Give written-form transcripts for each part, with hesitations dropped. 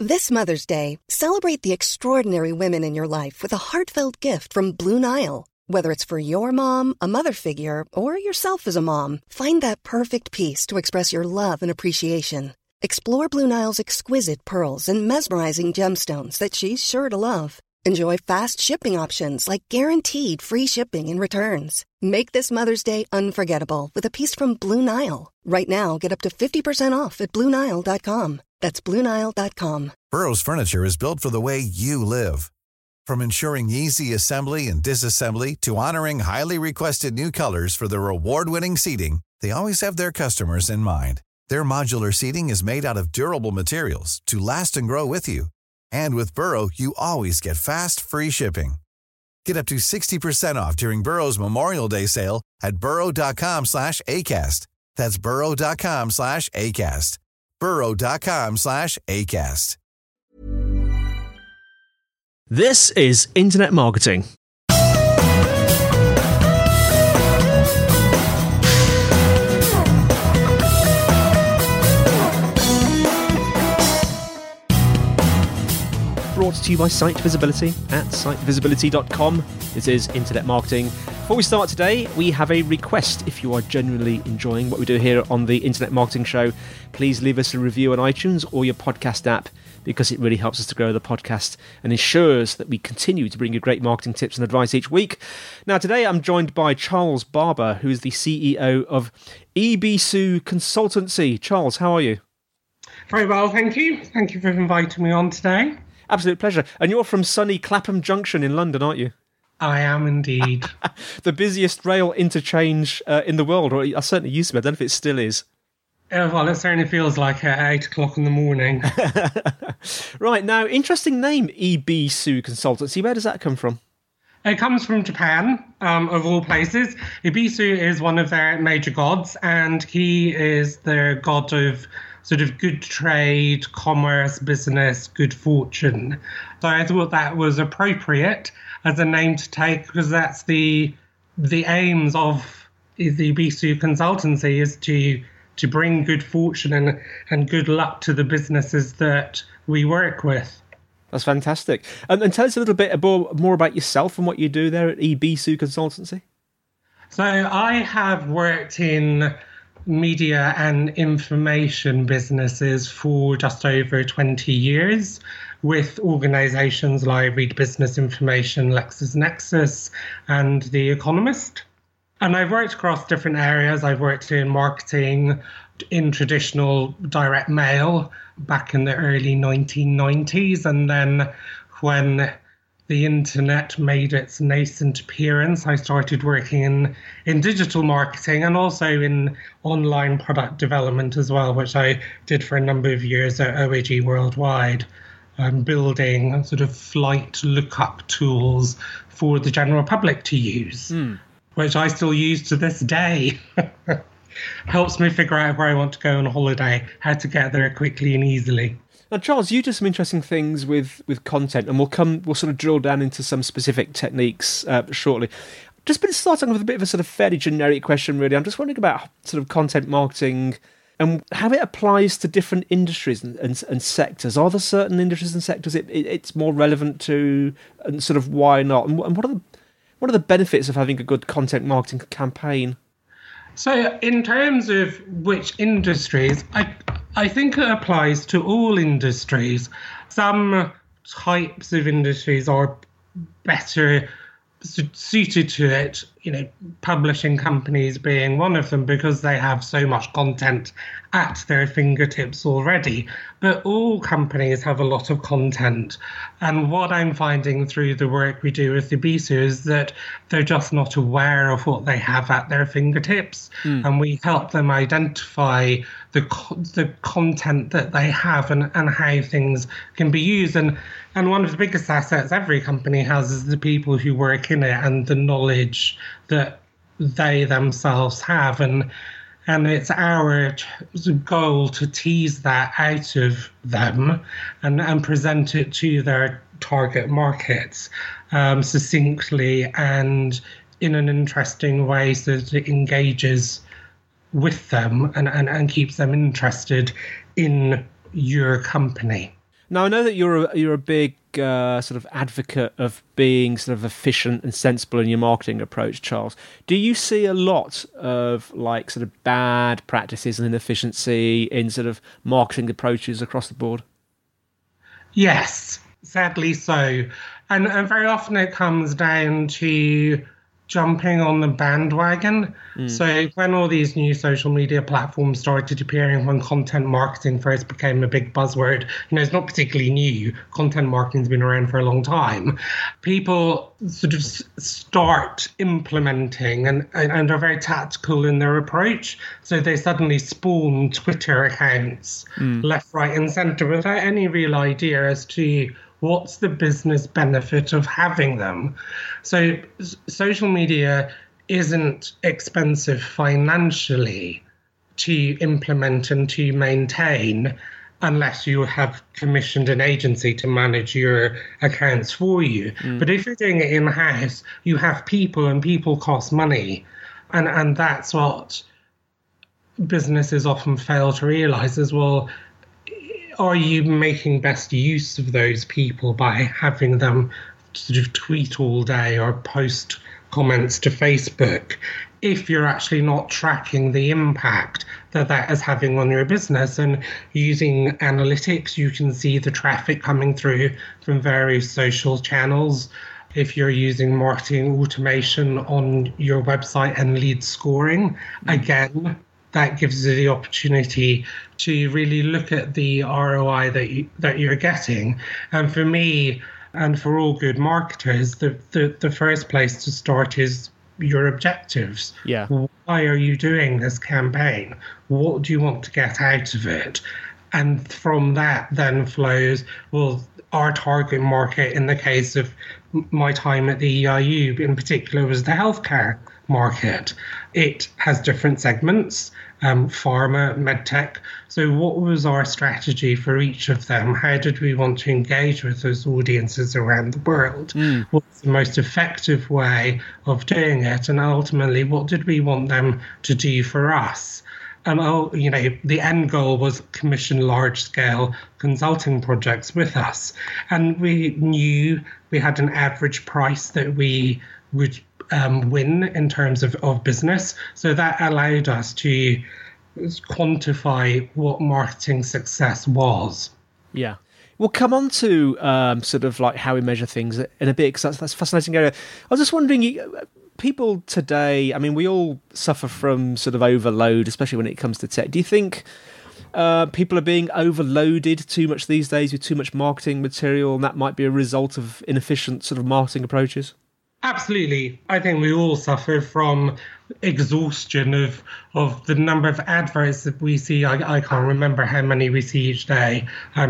This Mother's Day, celebrate the extraordinary women in your life with a heartfelt gift from Blue Nile. Whether it's for your mom, a mother figure, or yourself as a mom, find that perfect piece to express your love and appreciation. Explore Blue Nile's exquisite pearls and mesmerizing gemstones that she's sure to love. Enjoy fast shipping options like guaranteed free shipping and returns. Make this Mother's Day unforgettable with a piece from Blue Nile. Right now, get up to 50% off at BlueNile.com. That's BlueNile.com. Burrow's furniture is built for the way you live. From ensuring easy assembly and disassembly to honoring highly requested new colors for their award-winning seating, they always have their customers in mind. Their modular seating is made out of durable materials to last and grow with you. And with Burrow, you always get fast, free shipping. Get up to 60% off during Burrow's Memorial Day sale at burrow.com/ACAST. That's burrow.com/ACAST. burrow.com/ACAST. This is Internet Marketing. Brought to you by Site Visibility at sitevisibility.com. This is Internet Marketing. Before we start today, we have a request. If you are genuinely enjoying what we do here on the Internet Marketing Show, please leave us a review on iTunes or your podcast app, because it really helps us to grow the podcast and ensures that we continue to bring you great marketing tips and advice each week. Now, today I'm joined by Charles Barber, who is the CEO of EBSU Consultancy. Charles, how are you? Very well, thank you. Thank you for inviting me on today. Absolute pleasure. And you're from sunny Clapham Junction in London, aren't you? I am indeed. The busiest rail interchange in the world, or I certainly used to be. I don't know if it still is. Well, it certainly feels like at 8 o'clock in the morning. Right, now, interesting name, EBSU Consultancy. Where does that come from? It comes from Japan, of all places. Ebisu is one of their major gods, and he is the god of sort of good trade, commerce, business, good fortune. So I thought that was appropriate as a name to take, because that's the aims of the Ebisu Consultancy, is to bring good fortune and good luck to the businesses that we work with. That's fantastic. And tell us a little bit more about yourself and what you do there at EBSU Consultancy. So I have worked in media and information businesses for just over 20 years with organisations like Read Business Information, LexisNexis and The Economist. And I've worked across different areas. I've worked in marketing, in traditional direct mail back in the early 1990s. And then when the internet made its nascent appearance, I started working in digital marketing and also in online product development as well, which I did for a number of years at OAG Worldwide, building sort of flight lookup tools for the general public to use, which I still use to this day. Helps me figure out where I want to go on holiday, how to get there quickly and easily. Now, Charles, you do some interesting things with content, and we'll sort of drill down into some specific techniques shortly. Just been starting with a bit of a sort of fairly generic question, really. I'm just wondering about sort of content marketing and how it applies to different industries and sectors. Are there certain industries and sectors it's more relevant to, and sort of why not? And what are the benefits of having a good content marketing campaign? So in terms of which industries, I think it applies to all industries. Some types of industries are better suited to it, publishing companies being one of them, because they have so much content at their fingertips already. But all companies have a lot of content. And what I'm finding through the work we do with Ebisu is that they're just not aware of what they have at their fingertips. And we help them identify the content that they have and how things can be used. And one of the biggest assets every company has is the people who work in it and the knowledge that they themselves have. And it's our goal to tease that out of them and present it to their target markets succinctly and in an interesting way, so that it engages with them and keeps them interested in your company. Now, I know that you're a big sort of advocate of being sort of efficient and sensible in your marketing approach, Charles. Do you see a lot of like sort of bad practices and inefficiency in sort of marketing approaches across the board? Yes, sadly so. And very often it comes down to jumping on the bandwagon. So when all these new social media platforms started appearing, when content marketing first became a big buzzword, it's not particularly new. Content marketing's been around for a long time. People sort of start implementing and are very tactical in their approach. So they suddenly spawn Twitter accounts left, right, and centre without any real idea as to what's the business benefit of having them? So social media isn't expensive financially to implement and to maintain unless you have commissioned an agency to manage your accounts for you. But if you're doing it in-house, you have people, and people cost money. And that's what businesses often fail to realise as well. Are you making best use of those people by having them sort of tweet all day or post comments to Facebook if you're actually not tracking the impact that is having on your business? And using analytics, you can see the traffic coming through from various social channels. If you're using marketing automation on your website and lead scoring, again, that gives you the opportunity to really look at the ROI that you're getting. And for me, and for all good marketers, the first place to start is your objectives. Yeah. Why are you doing this campaign? What do you want to get out of it? And from that then flows, well, our target market in the case of my time at the EIU in particular was the healthcare market. It has different segments, pharma, medtech. So what was our strategy for each of them? How did we want to engage with those audiences around the world? What's the most effective way of doing it? And ultimately, what did we want them to do for us? The end goal was commission large-scale consulting projects with us. And we knew we had an average price that we would win in terms of business. So that allowed us to quantify what marketing success was. Yeah. We'll come on to sort of like how we measure things in a bit, because that's a fascinating area. I was just wondering, people today, I mean, we all suffer from sort of overload, especially when it comes to tech. Do you think people are being overloaded too much these days with too much marketing material, and that might be a result of inefficient sort of marketing approaches? Absolutely. I think we all suffer from exhaustion of the number of adverts that we see. I can't remember how many we see each day.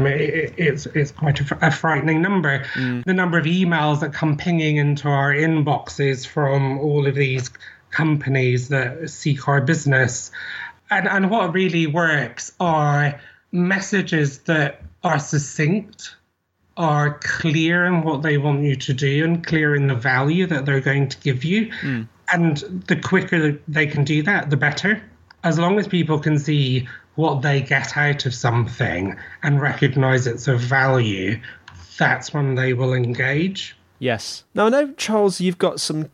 It's quite a frightening number. The number of emails that come pinging into our inboxes from all of these companies that seek our business. And what really works are messages that are succinct, are clear in what they want you to do and clear in the value that they're going to give you. And the quicker they can do that, the better. As long as people can see what they get out of something and recognize its of value, that's when they will engage. Yes. Now, I know, Charles, you've got some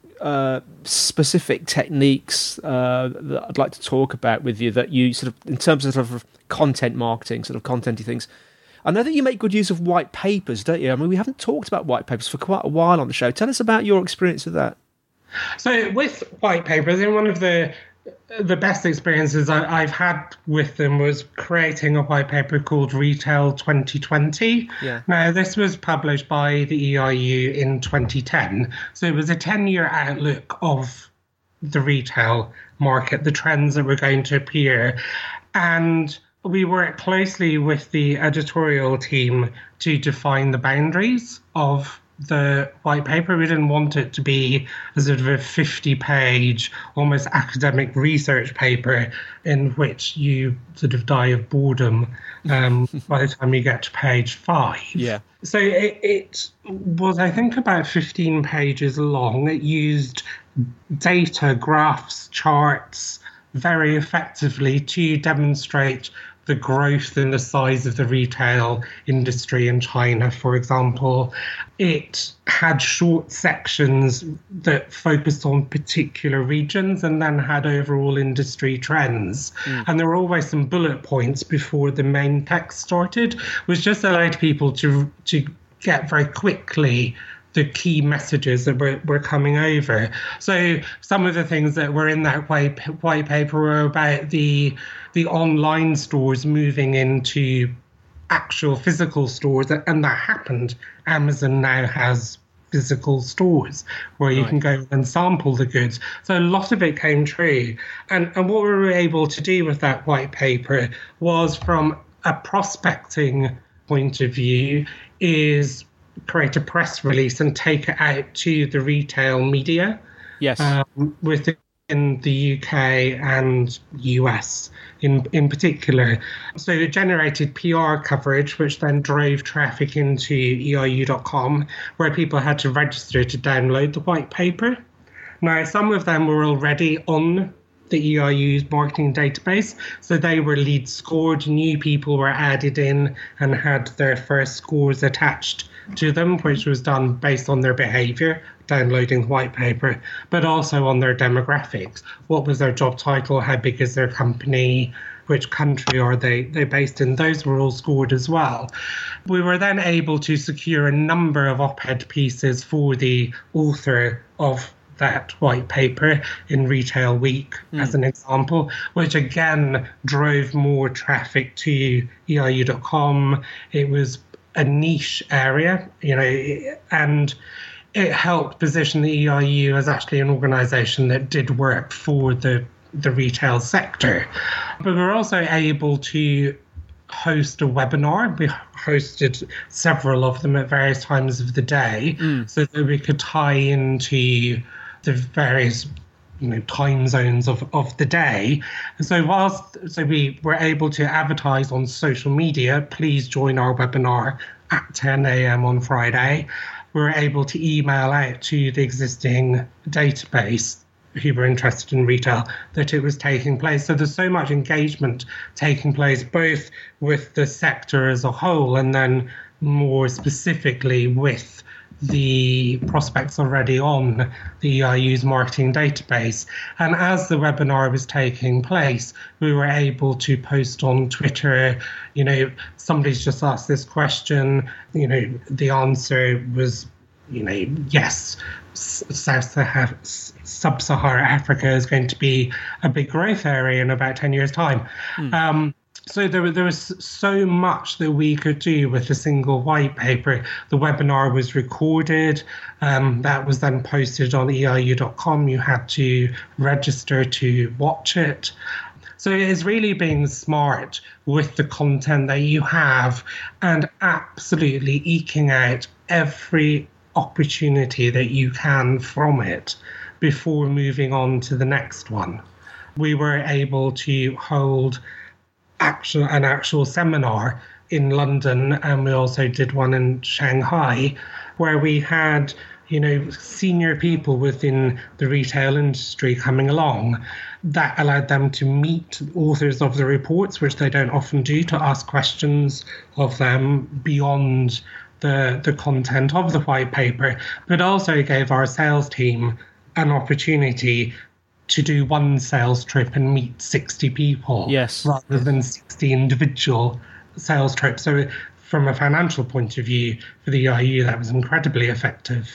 specific techniques that I'd like to talk about with you, that you sort of, in terms of, sort of content marketing, sort of content-y things. I know that you make good use of white papers, don't you? I mean, we haven't talked about white papers for quite a while on the show. Tell us about your experience with that. So with white papers, one of the best experiences I've had with them was creating a white paper called Retail 2020. Yeah. Now, this was published by the EIU in 2010. So it was a 10-year outlook of the retail market, the trends that were going to appear. And we worked closely with the editorial team to define the boundaries of the white paper. We didn't want it to be a sort of a 50-page, almost academic research paper in which you sort of die of boredom by the time you get to page 5. Yeah. So it was, I think, about 15 pages long. It used data, graphs, charts very effectively to demonstrate the growth and the size of the retail industry in China, for example. It had short sections that focused on particular regions and then had overall industry trends. And there were always some bullet points before the main text started, which just allowed people to get very quickly the key messages that were coming over. So some of the things that were in that white paper were about the online stores moving into actual physical stores, and that happened. Amazon now has physical stores where you can go and sample the goods. So a lot of it came true. And what we were able to do with that white paper was, from a prospecting point of view, is create a press release and take it out to the retail media. Yes. Within the UK and US in particular. So it generated PR coverage, which then drove traffic into EIU.com, where people had to register to download the white paper. Now, some of them were already on the EIU's marketing database, so they were lead scored. New people were added in and had their first scores attached to them, which was done based on their behaviour, downloading the white paper, but also on their demographics. What was their job title? How big is their company? Which country are they based in? Those were all scored as well. We were then able to secure a number of op-ed pieces for the author of that white paper in Retail Week, as an example, which again drove more traffic to EIU.com. It was a niche area, and it helped position the EIU as actually an organisation that did work for the retail sector. But we were also able to host a webinar. We hosted several of them at various times of the day so that we could tie into the various time zones of the day. So we were able to advertise on social media, please join our webinar at 10 a.m. on Friday. We were able to email out to the existing database who were interested in retail that it was taking place. So there's so much engagement taking place, both with the sector as a whole and then more specifically with the prospects already on the EIU's marketing database. And as the webinar was taking place, we were able to post on Twitter, somebody's just asked this question, the answer was, yes, Sub-Saharan Africa is going to be a big growth area in about 10 years' time. So there was so much that we could do with a single white paper. The webinar was recorded. That was then posted on EIU.com. You had to register to watch it. So it is really being smart with the content that you have and absolutely eking out every opportunity that you can from it before moving on to the next one. We were able to hold an actual seminar in London, and we also did one in Shanghai, where we had senior people within the retail industry coming along. That allowed them to meet authors of the reports, which they don't often do, to ask questions of them beyond the content of the white paper, but also gave our sales team an opportunity to do one sales trip and meet 60 people rather than 60 individual sales trips. So from a financial point of view, for the EIU, that was incredibly effective.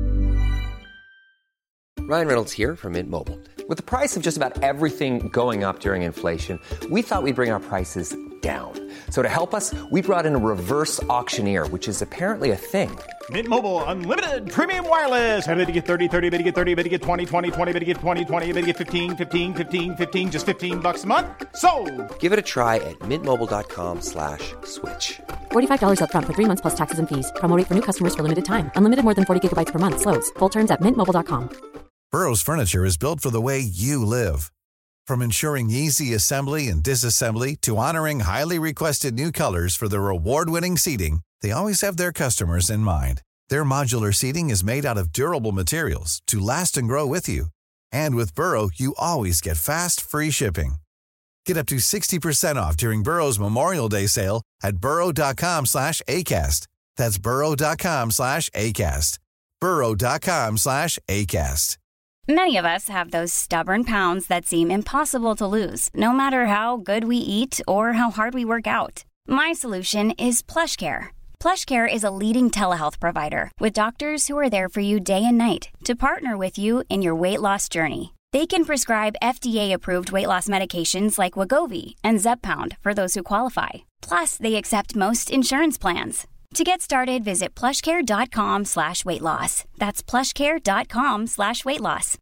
Ryan Reynolds here from Mint Mobile. With the price of just about everything going up during inflation, we thought we'd bring our prices down. So to help us, we brought in a reverse auctioneer, which is apparently a thing. Mint Mobile Unlimited Premium Wireless. How to get 30, 30, bit to get 30, bit to get 20, 20, 20, bit to get 20, 20, bit to get 15, 15, 15, 15, just $15 a month? Sold! Give it a try at mintmobile.com/switch. $45 up front for 3 months plus taxes and fees. Promo rate for new customers for limited time. Unlimited more than 40 gigabytes per month. Slows full terms at mintmobile.com. Burrow's furniture is built for the way you live. From ensuring easy assembly and disassembly to honoring highly requested new colors for their award-winning seating, they always have their customers in mind. Their modular seating is made out of durable materials to last and grow with you. And with Burrow, you always get fast, free shipping. Get up to 60% off during Burrow's Memorial Day sale at burrow.com/ACAST. That's burrow.com/ACAST. burrow.com/ACAST. Many of us have those stubborn pounds that seem impossible to lose, no matter how good we eat or how hard we work out. My solution is PlushCare. PlushCare is a leading telehealth provider with doctors who are there for you day and night to partner with you in your weight loss journey. They can prescribe FDA-approved weight loss medications like Wegovy and Zepbound for those who qualify. Plus, they accept most insurance plans. To get started, visit plushcare.com/weightloss. That's plushcare.com/weightloss.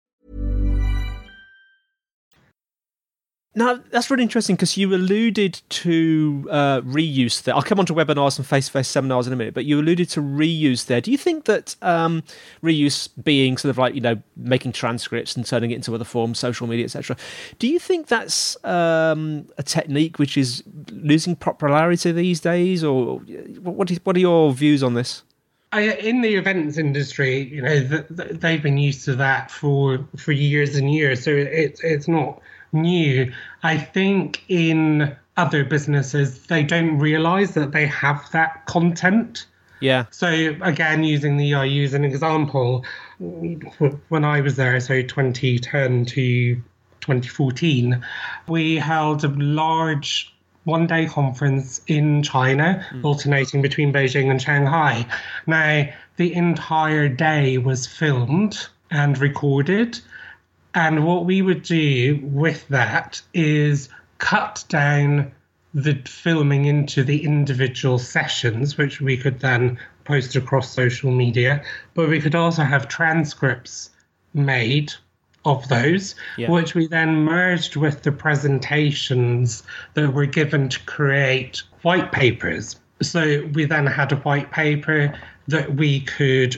Now, that's really interesting because you alluded to reuse there. I'll come on to webinars and face-to-face seminars in a minute, but you alluded to reuse there. Do you think that reuse being sort of like, making transcripts and turning it into other forms, social media, etc., do you think that's a technique which is losing popularity these days? Or what are your views on this? In the events industry, they've been used to that for years and years, so it's not new. I think in other businesses, they don't realise that they have that content. Yeah. So again, using the EIU as an example, when I was there, so 2010 to 2014, we held a large one-day conference in China, alternating between Beijing and Shanghai. Now, the entire day was filmed and recorded. And what we would do with that is cut down the filming into the individual sessions, which we could then post across social media. But we could also have transcripts made of those, which we then merged with the presentations that were given to create white papers. So we then had a white paper that we could,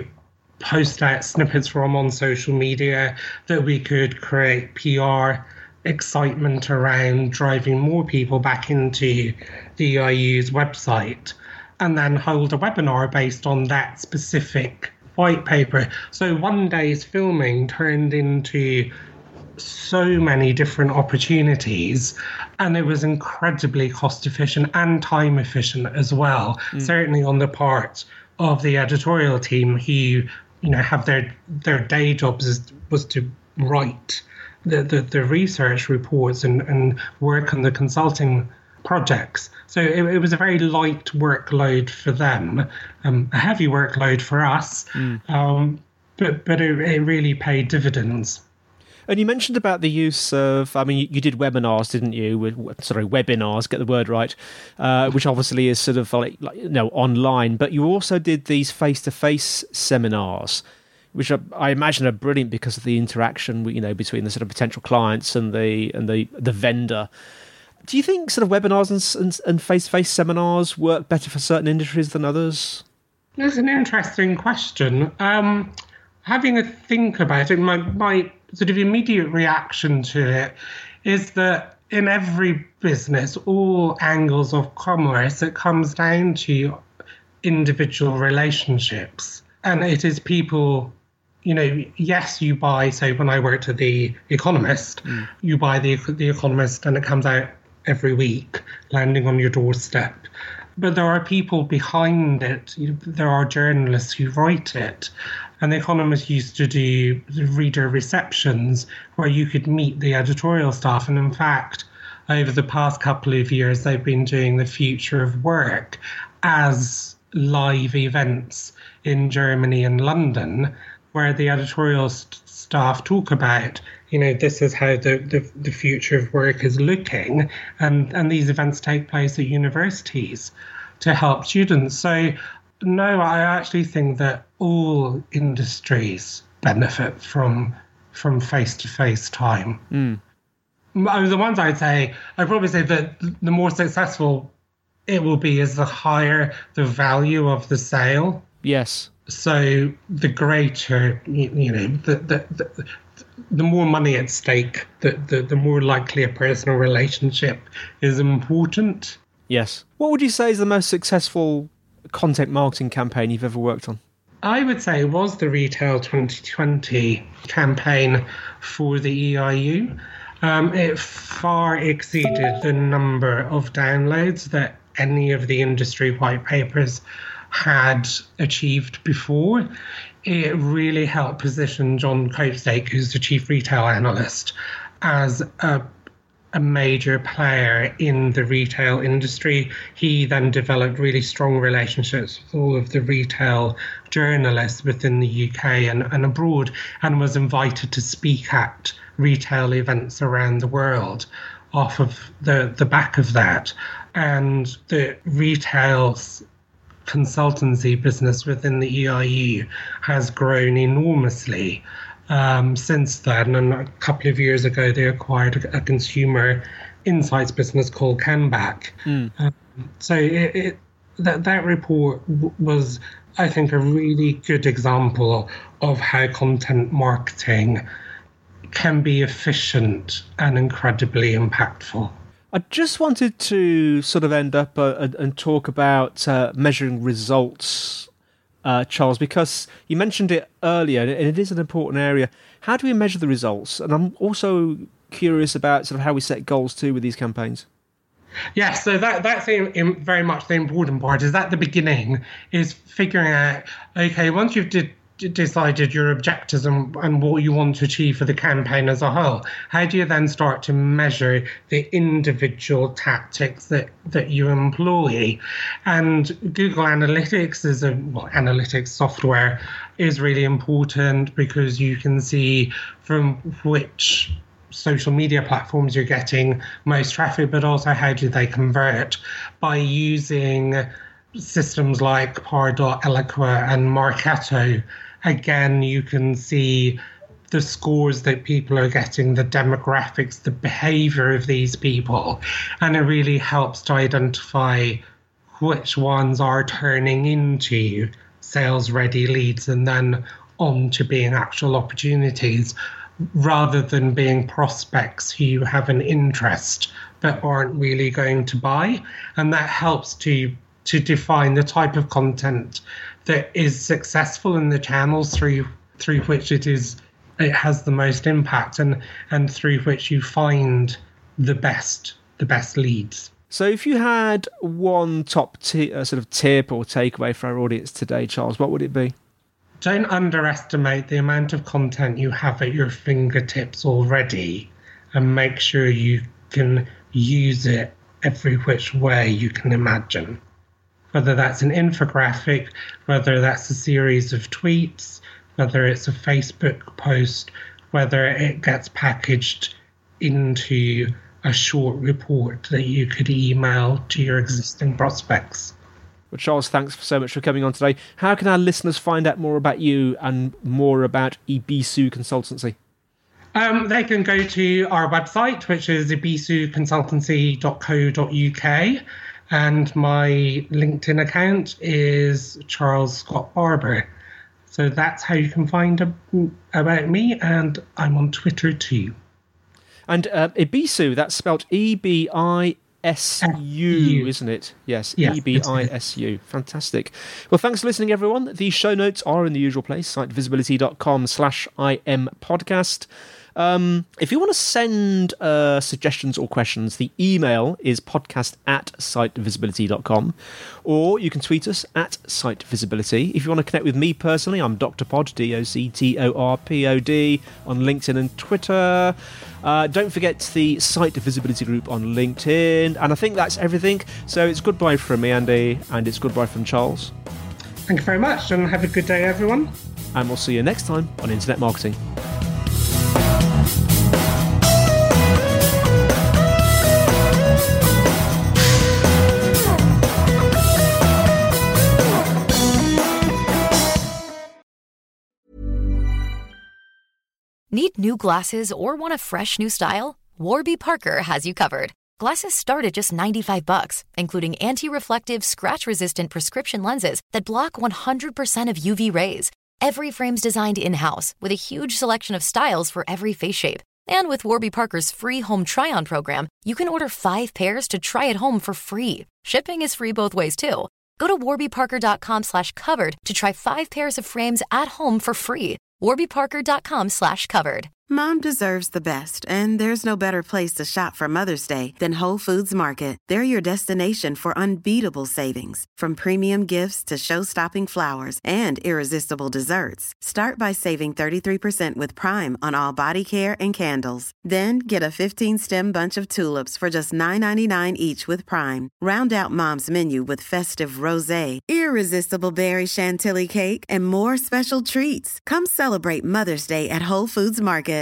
post out snippets from on social media, that we could create PR excitement around, driving more people back into the EIU's website, and then hold a webinar based on that specific white paper. So one day's filming turned into so many different opportunities, and it was incredibly cost efficient and time efficient as well, certainly on the part of the editorial team who have their day jobs was to write the research reports and work on the consulting projects. So it was a very light workload for them, a heavy workload for us, but it really paid dividends. And you mentioned about the use of, you did webinars, didn't you? Webinars, get the word right, which obviously is sort of online. But you also did these face-to-face seminars, which I imagine are brilliant because of the interaction, between the sort of potential clients and the vendor. Do you think sort of webinars and face-to-face seminars work better for certain industries than others? That's an interesting question. Having a think about it, my sort of immediate reaction to it is that in every business, all angles of commerce, it comes down to individual relationships. And it is people, yes, you buy, say when I worked at The Economist, you buy The Economist and it comes out every week, landing on your doorstep. But there are people behind it. There are journalists who write it. And The Economist used to do reader receptions where you could meet the editorial staff. And in fact, over the past couple of years, they've been doing the Future of Work as live events in Germany and London, where the editorial staff talk about, this is how the future of work is looking. And these events take place at universities to help students. So, no, I actually think that all industries benefit from face-to-face time. The ones I'd probably say that the more successful it will be is the higher the value of the sale. Yes. So the greater, the more money at stake, the more likely a personal relationship is important. Yes. What would you say is the most successful content marketing campaign you've ever worked on? I would say it was the Retail 2020 campaign for the EIU. It far exceeded the number of downloads that any of the industry white papers had achieved before. It really helped position John Copestake, who's the chief retail analyst, as a major player in the retail industry. He then developed really strong relationships with all of the retail journalists within the UK and abroad, and was invited to speak at retail events around the world off of the back of that. And the retail consultancy business within the EIU has grown enormously since then. And a couple of years ago, they acquired a consumer insights business called Canback. So that report was, I think, a really good example of how content marketing can be efficient and incredibly impactful. I just wanted to sort of end up and talk about measuring results, Charles, because you mentioned it earlier, and it is an important area. How do we measure the results? And I'm also curious about sort of how we set goals too with these campaigns. Yeah, so that's very much the important part, is at the beginning, is figuring out, okay, once you've decided your objectives and what you want to achieve for the campaign as a whole, how do you then start to measure the individual tactics that you employ? And Google Analytics analytics software is really important, because you can see from which social media platforms you're getting most traffic, but also how do they convert by using systems like Pardot, Eloqua and Marketo. Again, you can see the scores that people are getting, the demographics, the behavior of these people. And it really helps to identify which ones are turning into sales-ready leads and then on to being actual opportunities, rather than being prospects who have an interest but aren't really going to buy. And that helps to define the type of content that is successful in the channels through which it has the most impact, and through which you find the best leads. So if you had one top sort of tip or takeaway for our audience today, Charles, what would it be? Don't underestimate the amount of content you have at your fingertips already, and make sure you can use it every which way you can imagine. Whether that's an infographic, whether that's a series of tweets, whether it's a Facebook post, whether it gets packaged into a short report that you could email to your existing prospects. Well, Charles, thanks so much for coming on today. How can our listeners find out more about you and more about Ibisu Consultancy? They can go to our website, which is ibisuconsultancy.co.uk. And my LinkedIn account is Charles Scott Barber. So that's how you can find about me, and I'm on Twitter too. And Ibisu, that's spelled EBISU, isn't it? Yes, EBISU. Fantastic. Well, thanks for listening, everyone. The show notes are in the usual place, sitevisibility.com/IM podcast. If you want to send suggestions or questions, the email is podcast@sitevisibility.com, or you can tweet us at sitevisibility. If you want to connect with me personally, I'm Dr. Pod, DOCTORPOD, on LinkedIn and Twitter. Don't forget the Site Visibility group on LinkedIn. And I think that's everything. So it's goodbye from me, Andy, and it's goodbye from Charles. Thank you very much, and have a good day, everyone. And we'll see you next time on Internet Marketing. Need new glasses or want a fresh new style? Warby Parker has you covered. Glasses start at just $95, including anti-reflective, scratch-resistant prescription lenses that block 100% of UV rays. Every frame's designed in-house with a huge selection of styles for every face shape. And with Warby Parker's free home try-on program, you can order 5 pairs to try at home for free. Shipping is free both ways, too. Go to warbyparker.com/covered to try 5 pairs of frames at home for free. warbyparker.com/covered. Mom deserves the best, and there's no better place to shop for Mother's Day than Whole Foods Market. They're your destination for unbeatable savings, from premium gifts to show-stopping flowers and irresistible desserts. Start by saving 33% with Prime on all body care and candles. Then get a 15-stem bunch of tulips for just $9.99 each with Prime. Round out Mom's menu with festive rosé, irresistible berry chantilly cake, and more special treats. Come celebrate Mother's Day at Whole Foods Market.